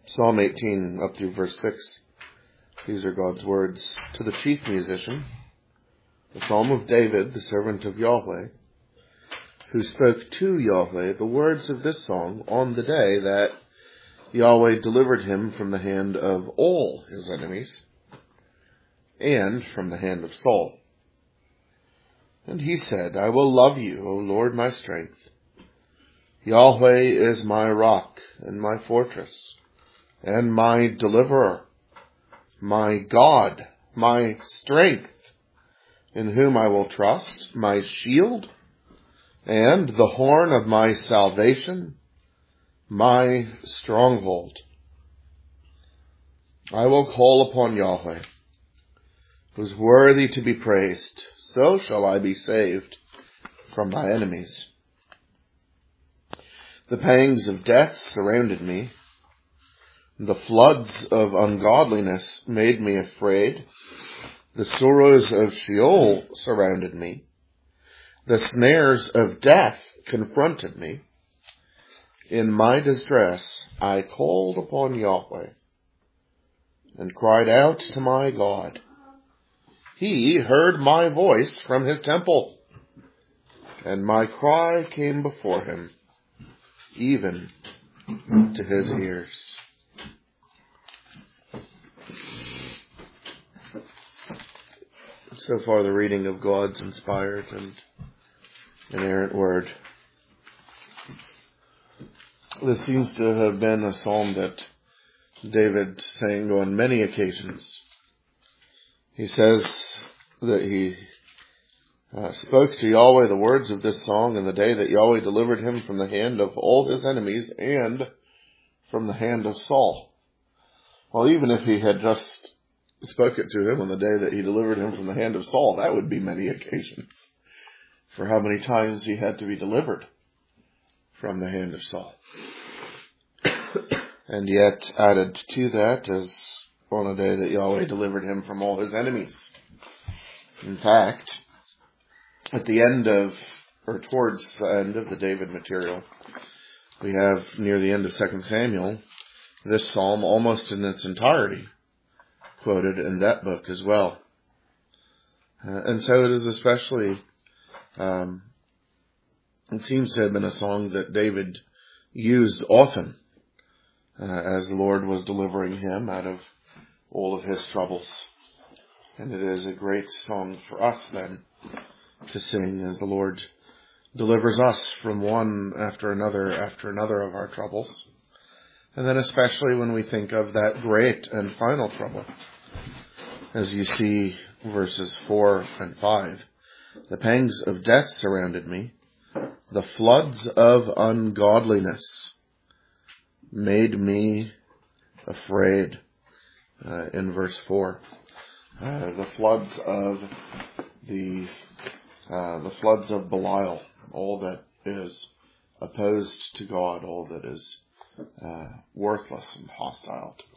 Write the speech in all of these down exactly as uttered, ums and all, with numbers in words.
Psalm eighteen, up through verse six. These are God's words to the chief musician, the Psalm of David, the servant of Yahweh, who spoke to Yahweh the words of this song on the day that Yahweh delivered him from the hand of all his enemies and from the hand of Saul. And he said, I will love you, O Lord, my strength. Yahweh is my rock and my fortress and my deliverer, my God, my strength, in whom I will trust, my shield, and the horn of my salvation, my stronghold. I will call upon Yahweh, who is worthy to be praised. So shall I be saved from my enemies. The pangs of death surrounded me. The floods of ungodliness made me afraid. The sorrows of Sheol surrounded me. The snares of death confronted me. In my distress, I called upon Yahweh and cried out to my God. He heard my voice from his temple, and my cry came before him, even to his ears. So far, the reading of God's inspired and inerrant word. This seems to have been a psalm that David sang on many occasions. He says that he uh, spoke to Yahweh the words of this song in the day that Yahweh delivered him from the hand of all his enemies and from the hand of Saul. Well, even if he had just spoke it to him on the day that he delivered him from the hand of Saul, that would be many occasions for how many times he had to be delivered from the hand of Saul. And yet added to that is on a day that Yahweh delivered him from all his enemies. In fact, at the end of, or towards the end of the David material, we have near the end of Second Samuel, this psalm almost in its entirety quoted in that book as well. Uh, and so it is especially, um, it seems to have been a song that David used often uh, as the Lord was delivering him out of all of his troubles. And it is a great song for us then to sing as the Lord delivers us from one after another after another of our troubles. And then especially when we think of that great and final trouble. As you see verses four and five, the pangs of death surrounded me. The floods of ungodliness made me afraid. Uh, in verse four, uh, the floods of the uh, the floods of Belial, all that is opposed to God, all that is uh, worthless and hostile to God.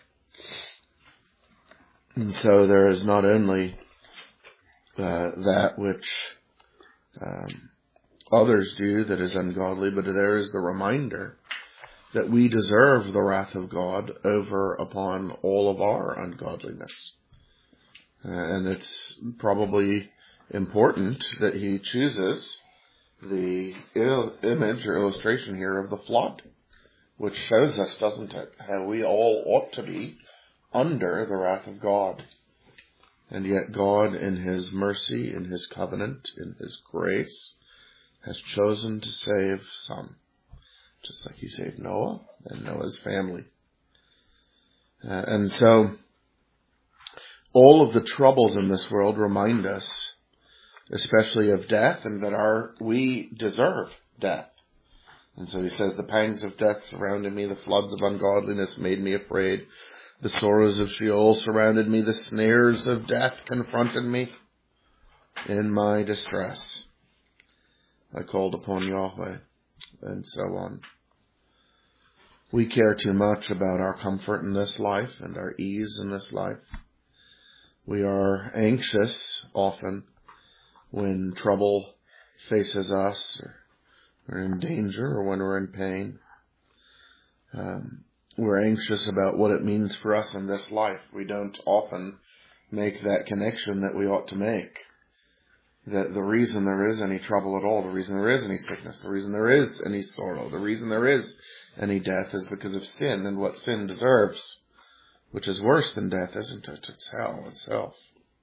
And so there is not only uh, that which um, others do that is ungodly, but there is the reminder that we deserve the wrath of God over upon all of our ungodliness. Uh, and it's probably important that he chooses the il- image or illustration here of the flood, which shows us, doesn't it, how we all ought to be under the wrath of God. And yet God, in his mercy, in his covenant, in his grace, has chosen to save some. Just like he saved Noah and Noah's family. Uh, and so, all of the troubles in this world remind us, especially of death, and that our we deserve death. And so he says, the pangs of death surrounded me, the floods of ungodliness made me afraid. The sorrows of Sheol surrounded me, the snares of death confronted me. In my distress, I called upon Yahweh, and so on. We care too much about our comfort in this life and our ease in this life. We are anxious often when trouble faces us, or we're in danger, or when we're in pain. Um, we're anxious about what it means for us in this life. We don't often make that connection that we ought to make. That the reason there is any trouble at all, the reason there is any sickness, the reason there is any sorrow, the reason there is any death is because of sin and what sin deserves, which is worse than death, isn't it? It's hell itself.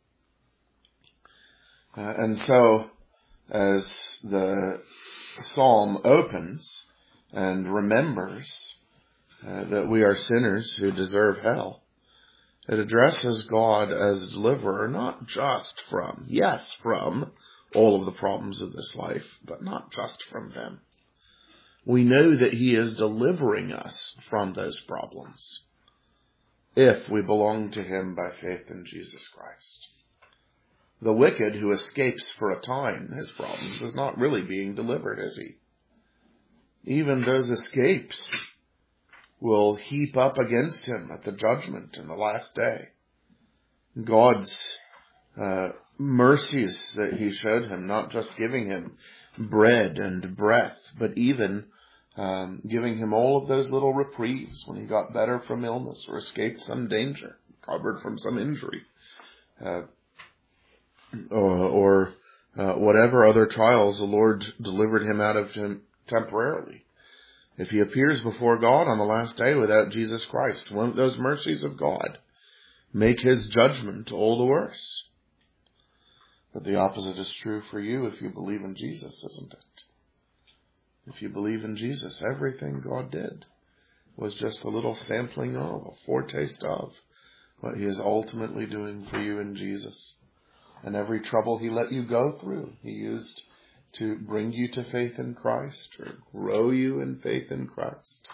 Uh, and so, as the psalm opens and remembers uh, that we are sinners who deserve hell, it addresses God as deliverer, not just from, yes, from all of the problems of this life, but not just from them. We know that he is delivering us from those problems if we belong to him by faith in Jesus Christ. The wicked who escapes for a time his problems is not really being delivered, is he? Even those escapes will heap up against him at the judgment in the last day. God's uh, mercies that he showed him, not just giving him bread and breath, but even um, giving him all of those little reprieves when he got better from illness or escaped some danger, recovered from some injury. Uh, or, or uh, whatever other trials the Lord delivered him out of him temporarily. If he appears before God on the last day without Jesus Christ, won't those mercies of God make his judgment all the worse? But the opposite is true for you if you believe in Jesus, isn't it? If you believe in Jesus, everything God did was just a little sampling of, a foretaste of what he is ultimately doing for you in Jesus. And every trouble he let you go through, he used to bring you to faith in Christ or grow you in faith in Christ.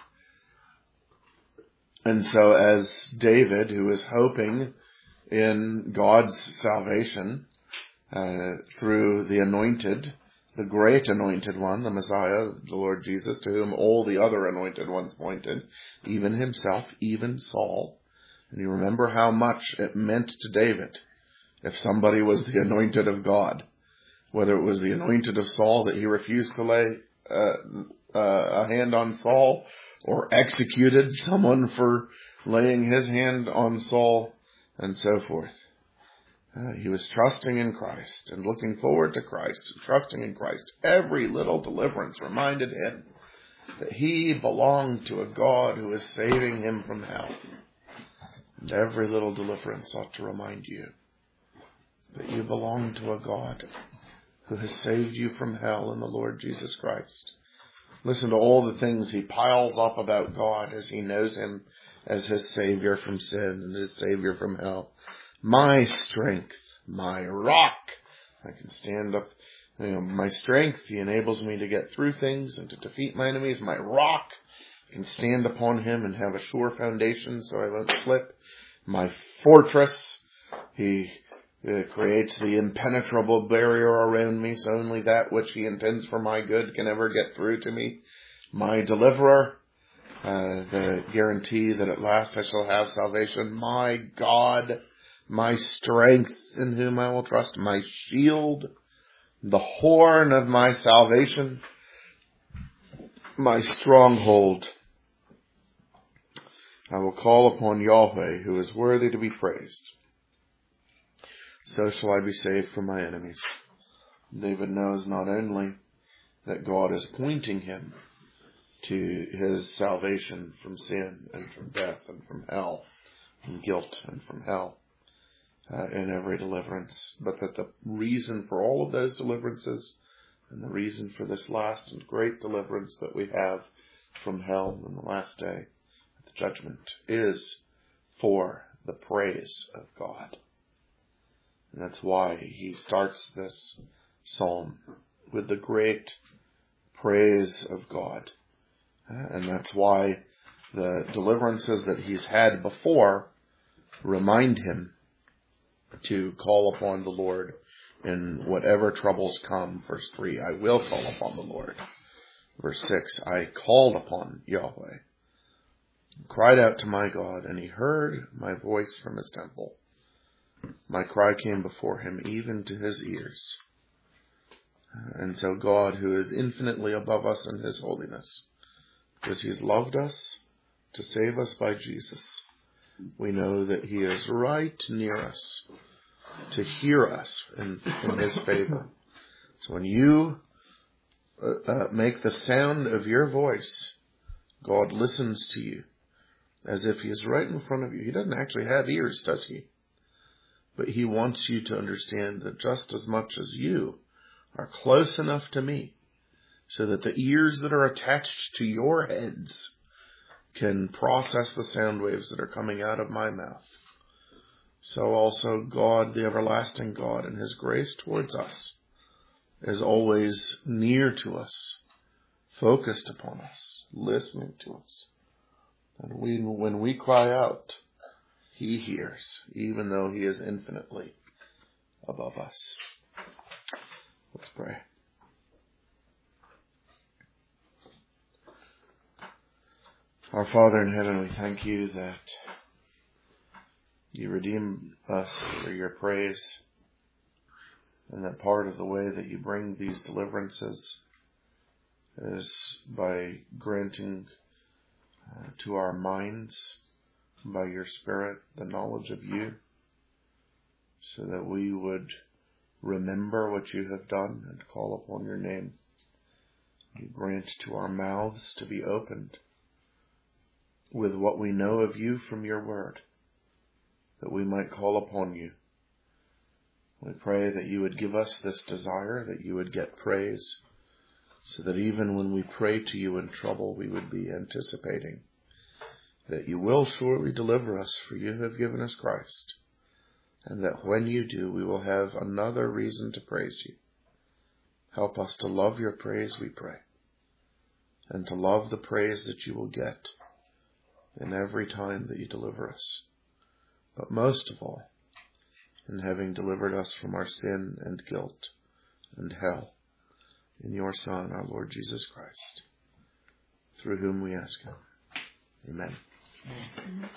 And so as David, who is hoping in God's salvation uh, through the anointed, the great anointed one, the Messiah, the Lord Jesus, to whom all the other anointed ones pointed, even himself, even Saul. And you remember how much it meant to David if somebody was the anointed of God, whether it was the anointed of Saul that he refused to lay uh, uh, a hand on Saul, or executed someone for laying his hand on Saul, and so forth. Uh, he was trusting in Christ and looking forward to Christ, and trusting in Christ. Every little deliverance reminded him that he belonged to a God who is saving him from hell. And every little deliverance ought to remind you that you belong to a God who has saved you from hell in the Lord Jesus Christ. Listen to all the things he piles up about God as he knows him as his Savior from sin and his Savior from hell. My strength, my rock. I can stand up. You know, my strength, he enables me to get through things and to defeat my enemies. My rock, I can stand upon him and have a sure foundation so I won't slip. My fortress, he It creates the impenetrable barrier around me, so only that which he intends for my good can ever get through to me. My deliverer, uh, the guarantee that at last I shall have salvation. My God, my strength in whom I will trust. My shield, the horn of my salvation. My stronghold. I will call upon Yahweh, who is worthy to be praised. So shall I be saved from my enemies. David knows not only that God is pointing him to his salvation from sin and from death and from hell, from guilt and from hell uh, in every deliverance, but that the reason for all of those deliverances and the reason for this last and great deliverance that we have from hell in the last day, the judgment, is for the praise of God. And that's why he starts this psalm with the great praise of God. And that's why the deliverances that he's had before remind him to call upon the Lord in whatever troubles come. Verse three, I will call upon the Lord. Verse six, I called upon Yahweh, cried out to my God, and he heard my voice from his temple. My cry came before him, even to his ears. And so God, who is infinitely above us in his holiness, because he's loved us to save us by Jesus, we know that he is right near us to hear us in, in his favor. So when you uh, uh, make the sound of your voice, God listens to you as if he is right in front of you. He doesn't actually have ears, does he? But he wants you to understand that just as much as you are close enough to me so that the ears that are attached to your heads can process the sound waves that are coming out of my mouth, so also God, the everlasting God, in his grace towards us, is always near to us, focused upon us, listening to us. And we, when we cry out, he hears, even though he is infinitely above us. Let's pray. Our Father in heaven, we thank you that you redeem us for your praise, and that part of the way that you bring these deliverances is by granting uh, to our minds, by your Spirit, the knowledge of you, so that we would remember what you have done and call upon your name. You grant to our mouths to be opened with what we know of you from your word, that we might call upon you. We pray that you would give us this desire, that you would get praise, so that even when we pray to you in trouble, we would be anticipating that you will surely deliver us, for you have given us Christ, and that when you do, we will have another reason to praise you. Help us to love your praise, we pray, and to love the praise that you will get in every time that you deliver us. But most of all, in having delivered us from our sin and guilt and hell, in your Son, our Lord Jesus Christ, through whom we ask him. Amen.